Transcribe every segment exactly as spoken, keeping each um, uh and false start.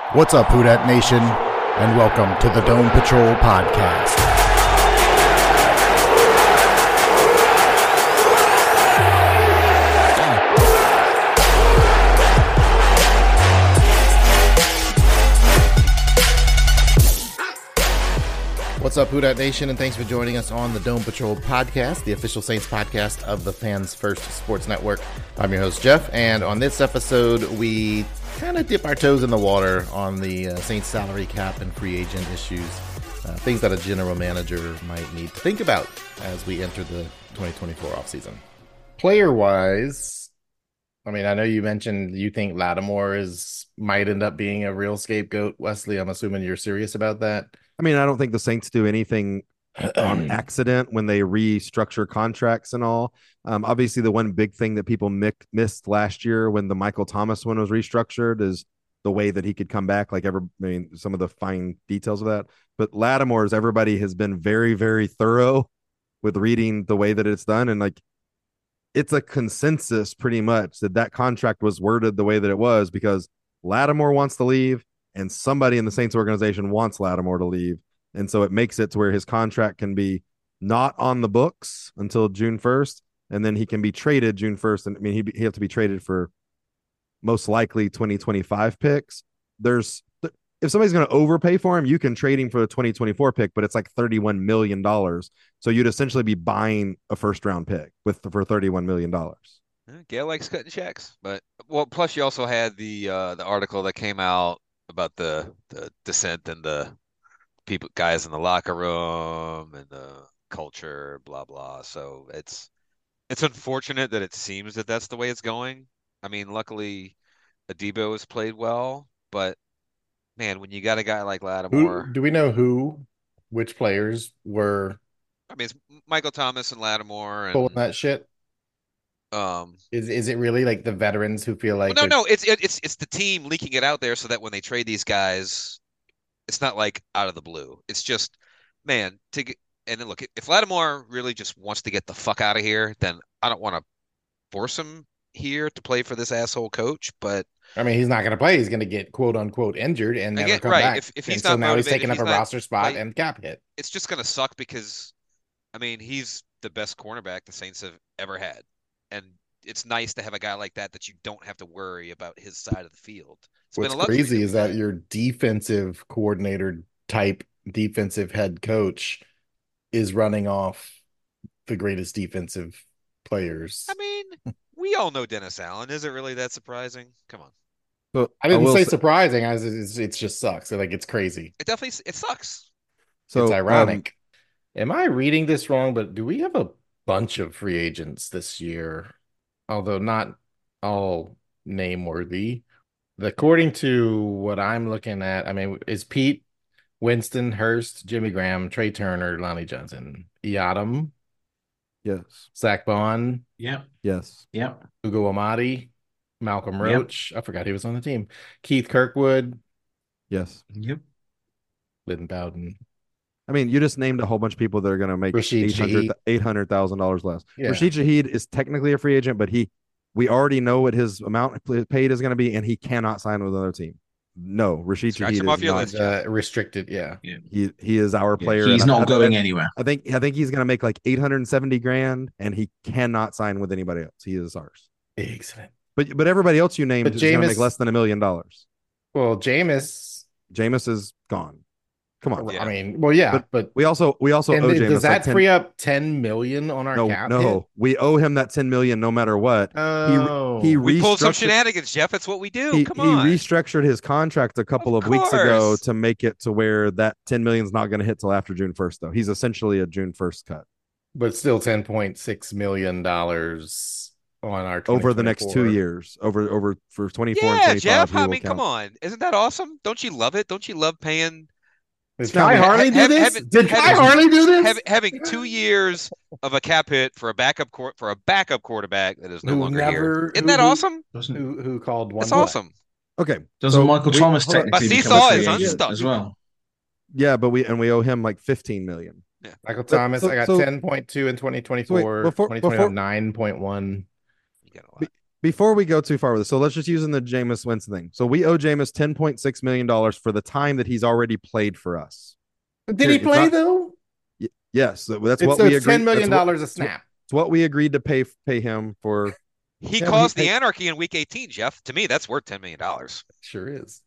What's up, Who Dat Nation, and welcome to the Dome Patrol Podcast. What's up, Who Dat Nation, and thanks for joining us on the Dome Patrol Podcast, the official Saints podcast of the Fans First Sports Network. I'm your host, Jeff, and on this episode, we kind of dip our toes in the water on the uh, Saints salary cap and free agent issues, uh, things that a general manager might need to think about as we enter the twenty twenty-four offseason. Player-wise, I mean, I know you mentioned you think Lattimore is might end up being a real scapegoat. Wesley, I'm assuming you're serious about that. I mean, I don't think the Saints do anything on accident when they restructure contracts and all. Um, obviously, the one big thing that people mi- missed last year when the Michael Thomas one was restructured is the way that he could come back, like ever, I mean, some of the fine details of that. But Lattimore's, everybody has been very, very thorough with reading the way that it's done. And like, it's a consensus pretty much that that contract was worded the way that it was because Lattimore wants to leave and somebody in the Saints organization wants Lattimore to leave. And so it makes it to where his contract can be not on the books until June first, and then he can be traded June first. And I mean, he he have to be traded for most likely twenty twenty-five picks. There's if somebody's going to overpay for him, you can trade him for a twenty twenty-four pick, but it's like thirty-one million dollars. So you'd essentially be buying a first round pick with for thirty-one million dollars. Gail likes cutting checks, but well, plus you also had the uh, the article that came out about the the dissent and the people guys in the locker room and the culture, blah blah. So it's it's unfortunate that it seems that that's the way it's going. I mean, luckily Adebo has played well, but man, when you got a guy like Lattimore, Who, do we know who, which players were I mean, it's Michael Thomas and Lattimore and pulling that shit? Um, is is it really like the veterans who feel like well, no, no, it's it, it's it's the team leaking it out there so that when they trade these guys, it's not like out of the blue. It's just, man, to get and then look, if Lattimore really just wants to get the fuck out of here, then I don't want to force him here to play for this asshole coach. But I mean, he's not going to play. He's going to get quote unquote injured and never get, come right. back. If, if he's and not so now motivated, he's taking up he's a not, roster spot like, and cap hit. It's just going to suck because, I mean, he's the best cornerback the Saints have ever had, and it's nice to have a guy like that that you don't have to worry about his side of the field. It's What's been a crazy is that that. your defensive coordinator type defensive head coach is running off the greatest defensive players. I mean, we all know Dennis Allen. Is it really that surprising? Come on. But I didn't I say, say surprising. I was, it just sucks. Like, it's crazy. It definitely it sucks. So it's ironic. Um, Am I reading this wrong? But do we have a bunch of free agents this year? Although not all name worthy. According to what I'm looking at, I mean, is Pete, Winston, Hurst, Jimmy Graham, Trey Turner, Lonnie Johnson, Iadam, yes, Zach Bond, yep, yes, yep, Ugo Amadi, Malcolm Roach. Yep. I forgot he was on the team. Keith Kirkwood, yes, yep, Lynn Bowden. I mean, you just named a whole bunch of people that are going to make eight hundred thousand dollars less. Yeah. Rashid Shaheed is technically a free agent, but he, we already know what his amount paid is going to be, and he cannot sign with another team. No, Rashid Scratch Shaheed is not list, uh, restricted. Yeah. yeah, he he is our player. Yeah, he's not I, going I, anywhere. I think I think he's going to make like eight hundred seventy grand, and he cannot sign with anybody else. He is ours. Excellent. But but everybody else you named but is going to make less than a million dollars. Well, Jameis, Jameis is gone. Come on. Yeah. I mean, well, yeah, but, but we also we also owe Jameis does that like ten, free up ten million on our no, cap? No, hit? we owe him that ten million no matter what. Oh, he he we pulled some shenanigans, Jeff. That's what we do. He, Come on. He restructured his contract a couple of, of weeks ago to make it to where that ten million is not going to hit till after June first, though. He's essentially a June first cut, but still ten point six million dollars on our over the next two years, over over for twenty-four yeah, and twenty-five. Jeff. I mean, count. come on, isn't that awesome? Don't you love it? Don't you love paying? Did Kai Harley do this? Having, Did Kai Harley do this? Having, having two years of a cap hit for a backup court for a backup quarterback that is no who longer never, here. Isn't who, that awesome? Who, who called one? That's awesome. Okay. Doesn't so Michael we, Thomas technically become a free agent as well? Yeah, but we and we owe him like fifteen million. Yeah. Michael Thomas, so, I got so, ten point two in twenty twenty-four. So wait, before, twenty twenty-four, nine point one. You got a lot. before we go too far with this, so let's just use in the Jameis Winston thing. So we owe Jameis ten point six million dollars for the time that he's already played for us. Did Here, he play not, though? Y- yes, that's it's, what so we it's agreed. ten million dollars a snap. It's what we agreed to pay pay him for. He yeah, caused he, the anarchy in week eighteen, Jeff. To me, that's worth ten million dollars. Sure is.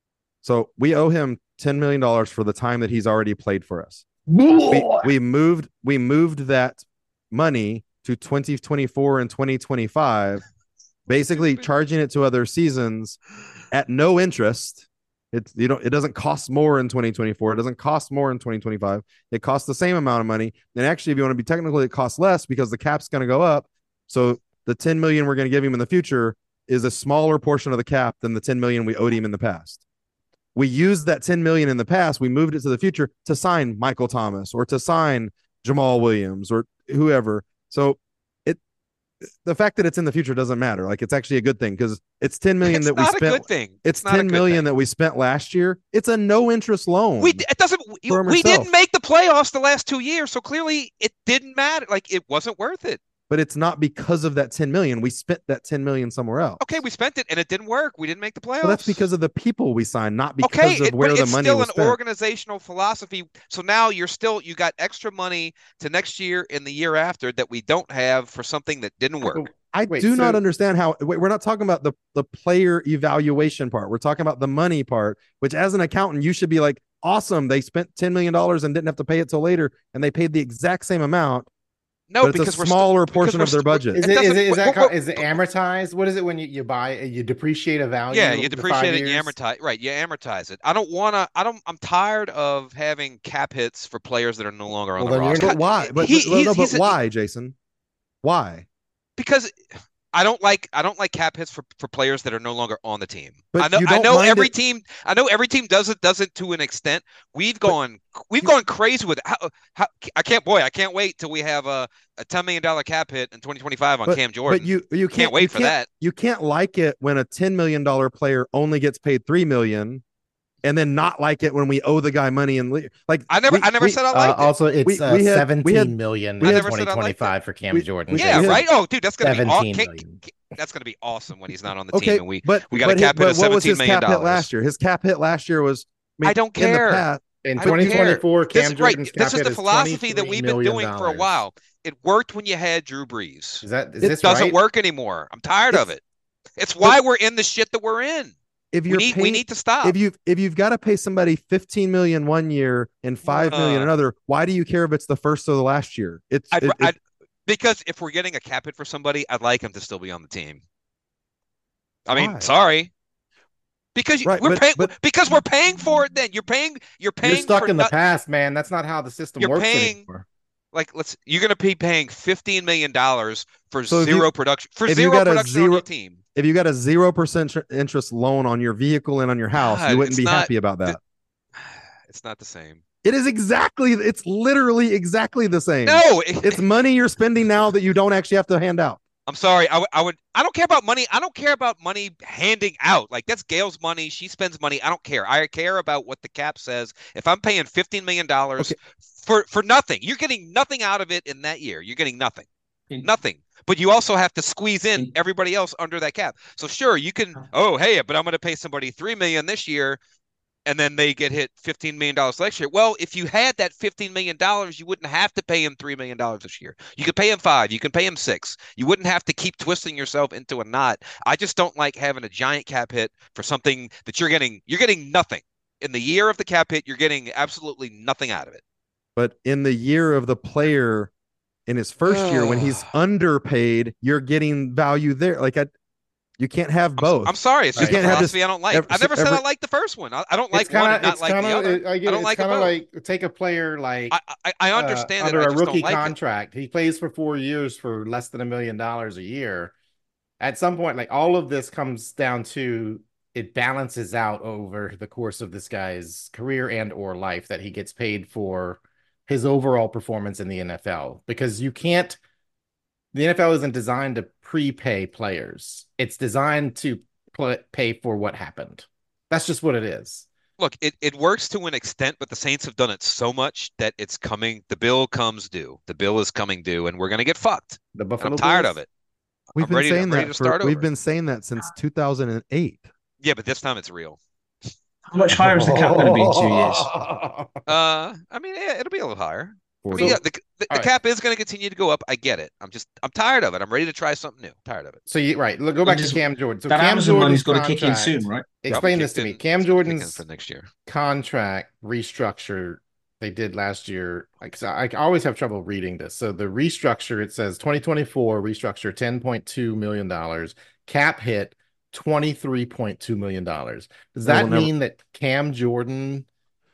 So we owe him ten million dollars for the time that he's already played for us. We, we moved we moved that money to twenty twenty-four and twenty twenty-five, basically charging it to other seasons at no interest. It you know it doesn't cost more in twenty twenty-four. It doesn't cost more in twenty twenty-five. It costs the same amount of money. And actually, if you want to be technical, it costs less because the cap's going to go up. So the ten million we're going to give him in the future is a smaller portion of the cap than the ten million we owed him in the past. We used that ten million in the past. We moved it to the future to sign Michael Thomas or to sign Jamal Williams or whoever. So it, the fact that it's in the future doesn't matter. Like, it's actually a good thing because it's ten million it's that we not spent. A good thing. It's, it's ten million thing. That we spent last year. It's a no interest loan. We it doesn't. We, we didn't make the playoffs the last two years, so clearly it didn't matter. Like, it wasn't worth it. But it's not because of that ten million. We spent that ten million somewhere else. Okay, we spent it and it didn't work. We didn't make the playoffs. Well, that's because of the people we signed, not because okay, of it, where but the it's money still was an spent. Organizational philosophy. So now you're still you got extra money to next year and the year after that we don't have for something that didn't work. I wait, do so, not understand how wait, we're not talking about the the player evaluation part. We're talking about the money part, which as an accountant you should be like, awesome, they spent ten million dollars and didn't have to pay it till later, and they paid the exact same amount. No, but because it's a smaller we're portion because of their budget. Is it, it is it is that called, is it amortized? What is it when you, you buy you depreciate a value? Yeah, you depreciate it, and you amortize. Right, you amortize it. I don't want to. I don't. I'm tired of having cap hits for players that are no longer on well, the roster. But why? But, he, but, no, but why, Jason? Why? Because I don't like I don't like cap hits for, for players that are no longer on the team. But I know you don't I know mind every it. team I know every team does it does it to an extent. We've gone we've gone crazy with it. How, how, I can't boy I can't wait till we have a, a ten million dollar cap hit in twenty twenty-five on but, Cam Jordan. But you you can't, can't wait you for can't, that. You can't like it when a ten million dollar player only gets paid three million dollars. And then not like it when we owe the guy money and like I never we, I never we, said I liked uh, it. Also, it's we, uh, we had, seventeen we had, million we in had, twenty twenty-five for Cam we, Jordan. We, yeah, had, right. Oh, dude, that's gonna be all, million. that's gonna be awesome when he's not on the okay, team and we but, we got but a cap his, hit of seventeen million dollars. What was his cap hit last year? His cap hit last year was I, mean, I don't care. In, the past, in twenty twenty-four, Cam this, Jordan's right, cap this is hit the is philosophy that we've been doing dollars. for a while. It worked when you had Drew Brees. Is that is it this doesn't right? work anymore. I'm tired it's, of it. It's why we're in the shit that we're in. If you're we need, paying, we need to stop. If you if you've got to pay somebody fifteen million one year and five uh, million another, why do you care if it's the first or the last year? It's I'd, it, I'd, because if we're getting a cap hit for somebody, I'd like him to still be on the team. I mean, why? sorry. Because right, we're but, paying but, because we're paying for it. Then you're paying. You're paying. You're stuck for in the not, past, man. That's not how the system you're works paying, anymore. Like, let's. You're going to be paying fifteen million dollars for so zero you, production for if zero you got production a zero, on your team. If you got a zero percent interest loan on your vehicle and on your house, God, you wouldn't be not, happy about that. It's not the same. It is exactly. It's literally exactly the same. No, it's money you're spending now that you don't actually have to hand out. I'm sorry. I, w- I would. I don't care about money. I don't care about money handing out. Like, that's Gail's money. She spends money. I don't care. I care about what the cap says. If I'm paying fifteen million dollars okay. for for nothing, you're getting nothing out of it in that year. You're getting nothing, in, nothing. But you also have to squeeze in, in everybody else under that cap. So sure, you can. Oh, hey, but I'm going to pay somebody three million this year. And then they get hit fifteen million dollars next year. Well, if you had that fifteen million dollars, you wouldn't have to pay him three million dollars this year. You could pay him five. You can pay him six. You wouldn't have to keep twisting yourself into a knot. I just don't like having a giant cap hit for something that you're getting. You're getting nothing. In the year of the cap hit, you're getting absolutely nothing out of it. But in the year of the player, in his first year, when he's underpaid, you're getting value there. Like I. You can't have both. I'm, I'm sorry. It's just right. a philosophy I don't like. Every, I never every, said I like the first one. I, I don't like kinda, one and not like kinda, the other. It, I, get I don't it's like kind of like take a player like I, I, I understand uh, it. under I a rookie like contract. It. He plays for four years for less than a million dollars a year. At some point, like all of this comes down to it balances out over the course of this guy's career and or life that he gets paid for his overall performance in the N F L, because you can't. The N F L isn't designed to prepay players. It's designed to pl- pay for what happened. That's just what it is. Look, it, it works to an extent, but the Saints have done it so much that it's coming. The bill comes due. The bill is coming due, and we're going to get fucked. The Buffalo I'm tired Bills? of it. We've I'm been ready saying to, ready that to for start we've over. been saying that since two thousand eight. Yeah, but this time it's real. How much higher is the cap going to be in two years? Uh, I mean, yeah, it'll be a little higher. I mean, So, yeah, the, the, the right. cap is going to continue to go up. I get it. I'm just, I'm tired of it. I'm ready to try something new. Tired of it. So you right. Look, go back to Cam Jordan. So that Cam Amazon Jordan's money's got to kick in contract. soon, right? Explain this to in, me. Cam in Jordan's for next year. Contract restructure they did last year. Like, so I always have trouble reading this. So the restructure, it says twenty twenty-four restructure ten point two million dollars, cap hit twenty-three point two million dollars. Does that never... mean that Cam Jordan,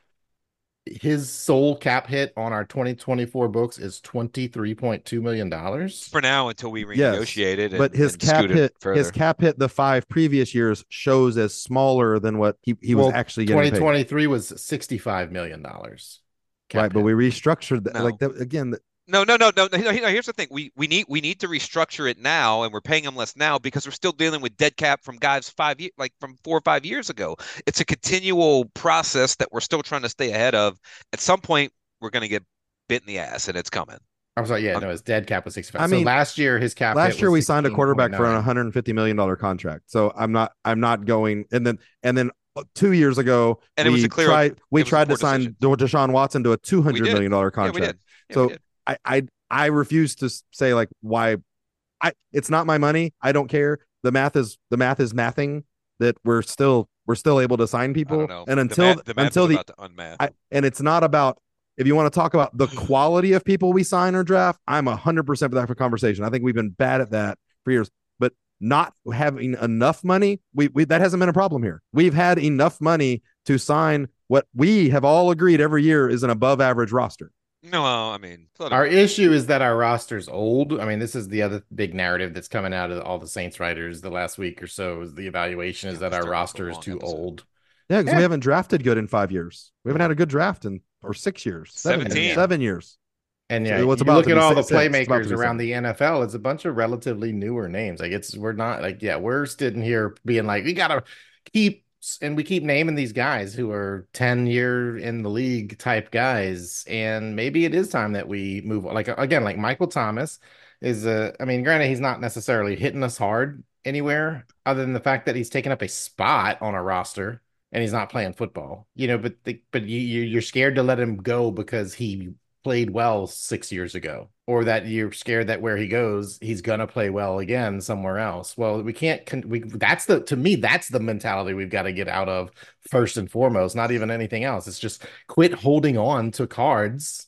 his sole cap hit on our twenty twenty-four books is twenty-three point two million dollars? For now, until we renegotiate yes, it. But and, his and cap hit, further. his cap hit the five previous years shows as smaller than what he, he well, was actually getting twenty twenty-three paid. Was sixty-five million dollars. Right, hit. But we restructured that. No. Like that again. No, no, no, no, no. Here's the thing: we we need we need to restructure it now, and we're paying them less now because we're still dealing with dead cap from guys five years, like from four or five years ago. It's a continual process that we're still trying to stay ahead of. At some point, we're going to get bit in the ass, and it's coming. I'm sorry, yeah, um, no, his dead cap was sixty-five. I mean, so last year his cap. Last year we signed a quarterback for a one nine. hundred fifty million dollar contract. So I'm not, I'm not going. And then, and then two years ago, and we it was a clear, tried, we tried to sign decision. Deshaun Watson to a two hundred million dollar contract. Yeah, we did. Yeah, so we did. I, I, I refuse to say like why. I it's not my money. I don't care. The math is the math is mathing that we're still we're still able to sign people. And until the math, the math until the about to unmath. I, and it's not about. If you want to talk about the quality of people we sign or draft, I'm one hundred percent for that for conversation. I think we've been bad at that for years. But not having enough money, we, we that hasn't been a problem here. We've had enough money to sign what we have all agreed every year is an above average roster. No, I mean, our issue is that our roster's old. I mean, this is the other big narrative that's coming out of all the Saints writers the last week or so. Is the evaluation is that our roster is too episode. old. Yeah, because yeah. we haven't drafted good in five years. We haven't had a good draft in or six years, seven, seventeen, seven years. And yeah, so what's you about look at all six, the playmakers around the N F L. It's a bunch of relatively newer names. Like it's we're not like yeah, we're sitting here being like we gotta keep and we keep naming these guys who are ten year in the league type guys, and maybe it is time that we move on. Like again, like Michael Thomas is a. I mean, granted, he's not necessarily hitting us hard anywhere other than the fact that he's taking up a spot on a roster. And he's not playing football, you know, but the, but you you're scared to let him go because he played well six years ago, or that you're scared that where he goes, he's gonna play well again somewhere else. Well, we can't. We that's the to me that's the mentality we've got to get out of first and foremost. Not even anything else. It's just quit holding on to cards.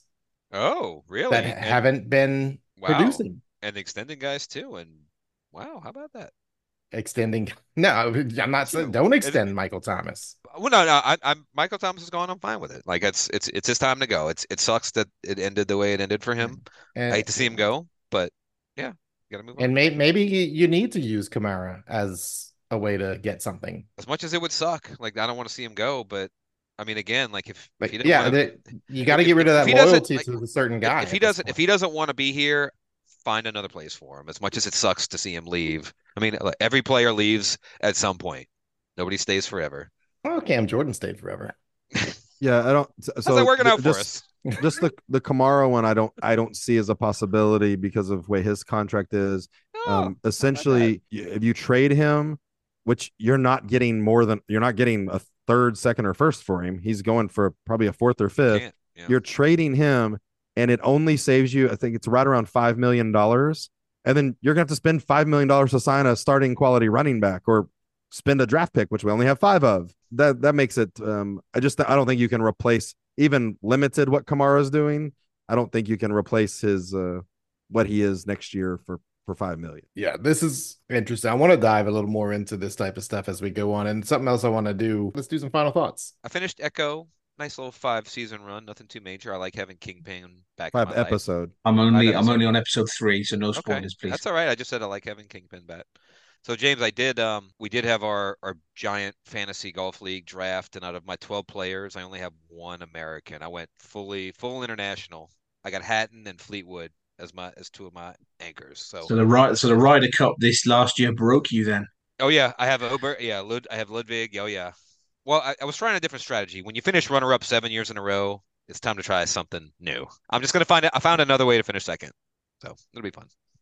Oh, really? That and, haven't been wow. producing and extending guys too. And wow, how about that? Extending no I'm not saying don't extend it, Michael Thomas. Well no no I, I'm Michael Thomas is gone. I'm fine with it. Like it's it's it's his time to go. It's it sucks that it ended the way it ended for him. And, I hate to see him go, but yeah, you gotta move on. And may, maybe you need to use Kamara as a way to get something. As much as it would suck, like I don't want to see him go, but I mean again, like if, like, if he didn't yeah, wanna, the, you got to get rid of that loyalty like, to a certain guy. If, if he doesn't if he doesn't want to be here, find another place for him. As much as it sucks to see him leave. I mean, every player leaves at some point. Nobody stays forever. Well, Cam Jordan stayed forever. Yeah, I don't. So How's that working out just, for us? Just the the Kamara one, I don't I don't see as a possibility because of the way his contract is. Oh, um, essentially, if you trade him, which you're not getting more than you're not getting a third, second, or first for him. He's going for probably a fourth or fifth. Yeah. You're trading him, and it only saves you. I think it's right around five million dollars. And then you're going to have to spend five million dollars to sign a starting quality running back or spend a draft pick, which we only have five of. That that makes it, um, I just, I don't think you can replace, even limited what Kamara is doing. I don't think you can replace his, uh, what he is next year for, for five million. Yeah, this is interesting. I want to dive a little more into this type of stuff as we go on. And something else I want to do, let's do some final thoughts. I finished Echo. Nice little five season run, nothing too major. I like having Kingpin back. Five in my episode. Life. I'm only five I'm only on episode three, so no spoilers, okay. please. That's all right. I just said I like having Kingpin back. So James, I did. Um, we did have our our giant fantasy golf league draft, and out of my twelve players, I only have one American. I went fully full international. I got Hatton and Fleetwood as my as two of my anchors. So so the right so the Ryder Cup this last year broke you then. Oh yeah, I have Ober. Yeah, Lud. I have Ludwig. Oh yeah. Well, I, I was trying a different strategy. When you finish runner-up seven years in a row, it's time to try something new. I'm just gonna find it. I found another way to finish second, so it'll be fun.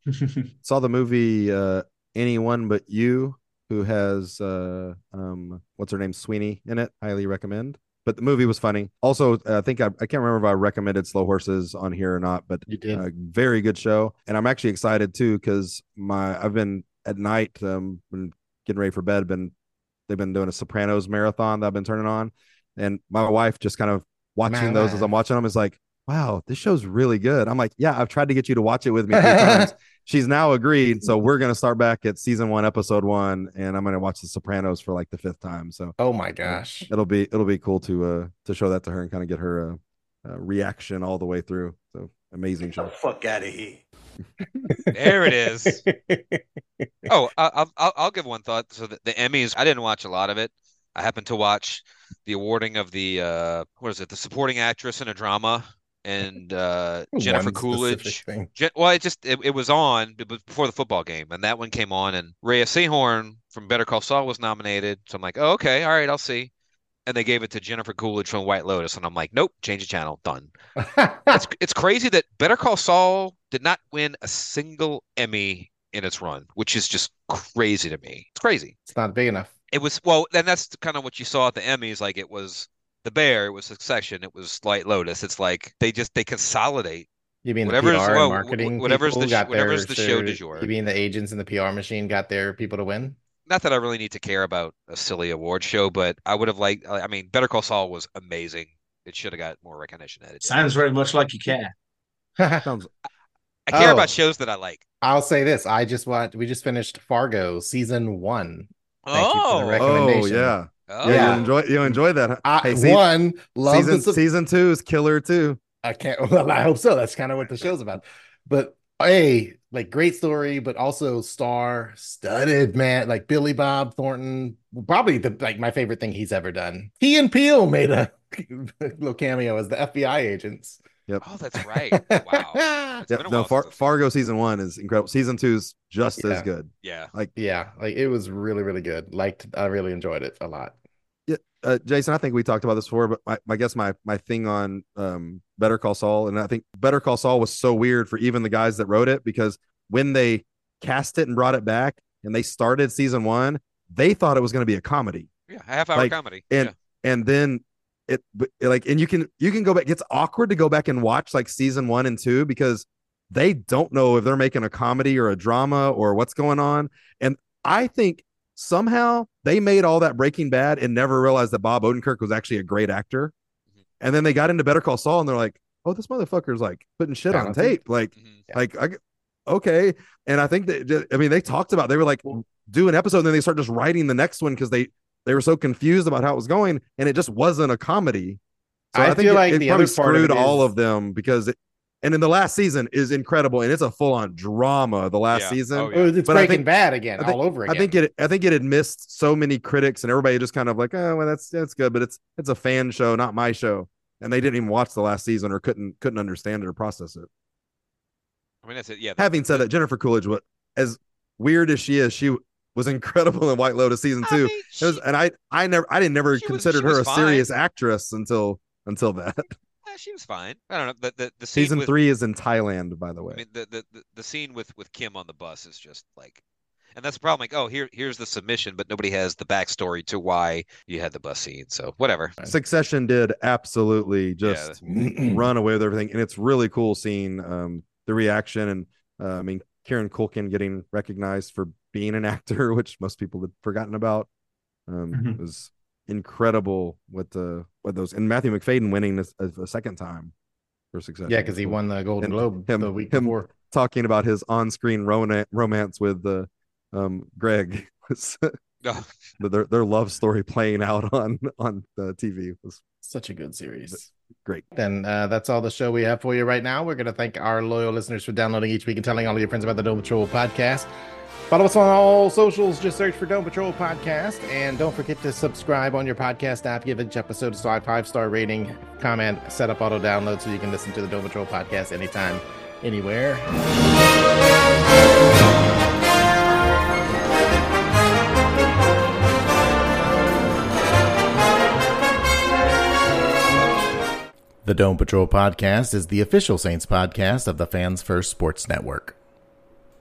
Saw the movie uh, Anyone But You, who has uh, um, what's her name, Sweeney in it. Highly recommend. But the movie was funny. Also, I think I, I can't remember if I recommended Slow Horses on here or not, but You did. uh, very good show. And I'm actually excited too because my I've been at night, um, been getting ready for bed. Been they've been doing a Sopranos marathon that I've been turning on, and my wife just kind of watching My those as wife. I'm watching them is like, wow, this show's really good. I'm like, yeah, I've tried to get you to watch it with me three times. She's now agreed. So we're going to start back at season one, episode one, and I'm going to watch The Sopranos for like the fifth time. So Oh my gosh. it'll be, it'll be cool to, uh, to show that to her and kind of get her, uh, uh, reaction all the way through. So amazing show. Fuck out of here. There it is. Oh, I- I'll I'll I'll give one thought. So the, the Emmys, I didn't watch a lot of it. I happened to watch the awarding of the uh, what is it? The supporting actress in a drama, and uh, Jennifer One Coolidge. specific thing. Je- well, it just it, it was on it was before the football game, and that one came on, and Rhea Seehorn from Better Call Saul was nominated. So I'm like, oh, okay, all right, I'll see. And they gave it to Jennifer Coolidge from White Lotus, and I'm like, nope, change the channel, done. It's it's crazy that Better Call Saul did not win a single Emmy in its run, which is just crazy to me. It's crazy. It's not big enough. It was well, then that's kind of what you saw at the Emmys. Like it was The Bear, it was Succession, it was White Lotus. It's like they just they consolidate. You mean the Whatever's- P R well, and marketing whatever's people the sh- got whatever's their, the show their- du jour. You mean the agents in the P R machine got their people to win? Not that I really need to care about a silly award show, but I would have liked. I mean, Better Call Saul was amazing. It should have got more recognition than it did. Sounds very much like you care. Sounds I care Oh. about shows that I like. I'll say this. I just watched, we just finished Fargo season one. Thank you for the Oh, rec- oh Recommendation. yeah. oh. Yeah, Yeah. you enjoy you enjoy that. Huh? I, Hey, see- one, love season the sub- season two is killer too. I can't. Well, I hope so. That's kind of what the show's about. But hey, like great story, but also star studded, man. Like Billy Bob Thornton, probably the like my favorite thing he's ever done. He and Peele made a little cameo as the F B I agents. Oh, that's right. Wow. It's Yeah, been a no, while Far- since I've seen Fargo season one is incredible. Season two is just Yeah. as good. it. Yeah. Like Yeah, like it was really, really good. Liked, I really enjoyed it a lot. uh, Jason, I think we talked about this before, but my, I guess my my thing on um, Better Call Saul, and I think Better Call Saul was so weird for even the guys that wrote it because when they cast it and brought it back and they started season one, they thought it was going to be a comedy, Yeah. A half hour Like, comedy. and yeah. and then it but, like and you can you can go back. It's awkward to go back and watch like season one and two because they don't know if they're making a comedy or a drama or what's going on, and I think somehow they made all that Breaking Bad and never realized that Bob Odenkirk was actually a great actor. Mhm. And then they got into Better Call Saul and they're like, oh, this motherfucker's like putting shit on Talented. tape. Like, Mhm. Yeah. like, I, okay. And I think that, I mean, they talked about, they were like, do an episode and then they start just writing the next one because they, they were so confused about how it was going and it just wasn't a comedy. So I I, think feel it, like it the probably other part of screwed it all is- of them because it, and in the last season is incredible and it's a full on drama. The last Yeah. season. Oh, yeah. Oh, it's But I Breaking think- Bad again, I think- all over again. I think it. I think it had missed so many critics, and everybody just kind of like, oh, well, that's that's good, but it's it's a fan show, not my show, and they didn't even watch the last season or couldn't couldn't understand it or process it. I mean, that's it. Yeah. the- Having said that, Jennifer Coolidge, was as weird as she is, she was incredible in White Lotus season I two. mean, It was, she- and I I never I didn't never she was- considered she her was a fine. serious actress until until that. yeah, she was fine. I don't know. The the, the scene Season with, three is in Thailand, by the way. I mean, the, the the the scene with with Kim on the bus is just like, and that's the problem. Like, oh, here here's the submission, but nobody has the backstory to why you had the bus scene. So whatever. Succession did absolutely just Mm. run away with everything, and it's really cool seeing um, the reaction. And uh, I mean, Kieran Culkin getting recognized for being an actor, which most people had forgotten about, um, Mhm. was incredible. With the with those, and Matthew McFadden winning this a, a second time for Succession. Yeah, because he won the Golden And Globe him- the week him- before. talking about his on-screen romance romance with the um, Greg. Oh, their their love story playing out on on the T V was Such a good series. great. Then uh, that's all the show we have for you right now. We're going to thank our loyal listeners for downloading each week and telling all of your friends about the Dome Patrol podcast. Follow us on all socials. Just search for Dome Patrol Podcast. And don't forget to subscribe on your podcast app. Give each episode a five-star rating, comment, set up auto download so you can listen to the Dome Patrol podcast anytime, anywhere. The Dome Patrol podcast is the official Saints podcast of the Fans First Sports Network.